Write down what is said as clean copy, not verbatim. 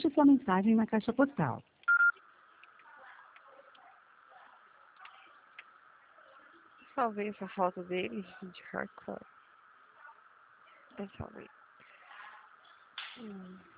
Deixe sua mensagem na caixa postal. Salvei essa foto dele de hardcore. Eu salvei.